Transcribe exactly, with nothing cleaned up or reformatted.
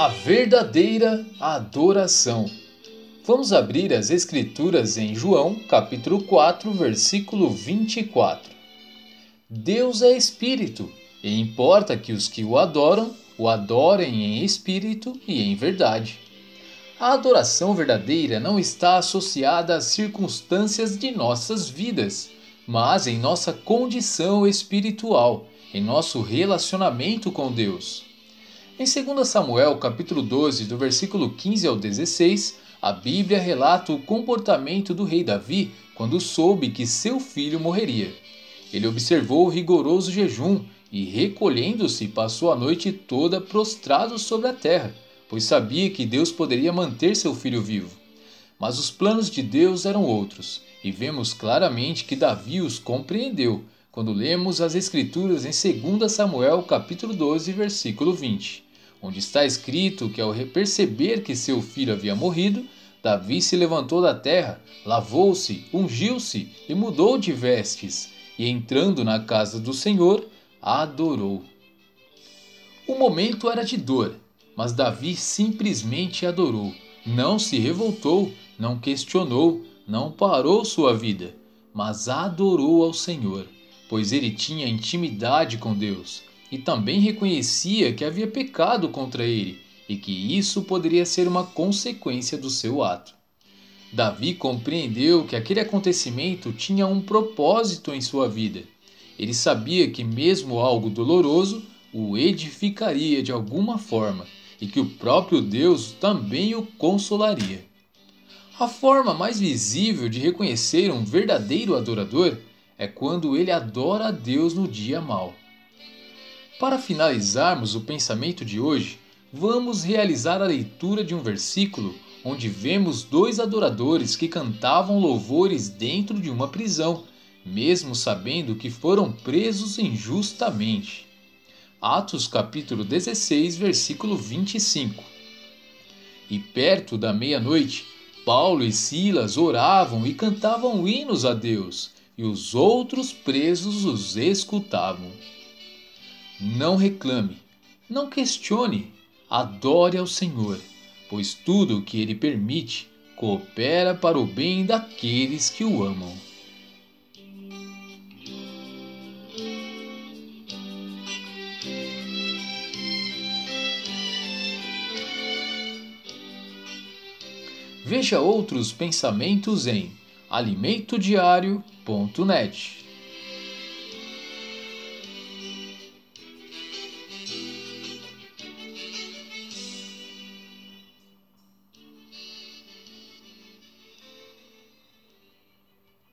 A verdadeira adoração. Vamos abrir as Escrituras em João, capítulo quatro, versículo vinte e quatro. Deus é Espírito, e importa que os que o adoram, o adorem em espírito e em verdade. A adoração verdadeira não está associada às circunstâncias de nossas vidas, mas em nossa condição espiritual, em nosso relacionamento com Deus. Em dois Samuel, capítulo doze, do versículo quinze ao dezesseis, a Bíblia relata o comportamento do rei Davi quando soube que seu filho morreria. Ele observou o rigoroso jejum e, recolhendo-se, passou a noite toda prostrado sobre a terra, pois sabia que Deus poderia manter seu filho vivo. Mas os planos de Deus eram outros, e vemos claramente que Davi os compreendeu quando lemos as Escrituras em dois Samuel, capítulo doze, versículo vinte, onde está escrito que, ao perceber que seu filho havia morrido, Davi se levantou da terra, lavou-se, ungiu-se e mudou de vestes, e entrando na casa do Senhor, adorou. O momento era de dor, mas Davi simplesmente adorou. Não se revoltou, não questionou, não parou sua vida, mas adorou ao Senhor, pois ele tinha intimidade com Deus e também reconhecia que havia pecado contra ele e que isso poderia ser uma consequência do seu ato. Davi compreendeu que aquele acontecimento tinha um propósito em sua vida. Ele sabia que mesmo algo doloroso o edificaria de alguma forma e que o próprio Deus também o consolaria. A forma mais visível de reconhecer um verdadeiro adorador é quando ele adora a Deus no dia mau. Para finalizarmos o pensamento de hoje, vamos realizar a leitura de um versículo onde vemos dois adoradores que cantavam louvores dentro de uma prisão, mesmo sabendo que foram presos injustamente. Atos capítulo dezesseis, versículo vinte e cinco. E perto da meia-noite, Paulo e Silas oravam e cantavam hinos a Deus, e os outros presos os escutavam. Não reclame, não questione, adore ao Senhor, pois tudo o que Ele permite coopera para o bem daqueles que o amam. Veja outros pensamentos em alimento diário ponto net.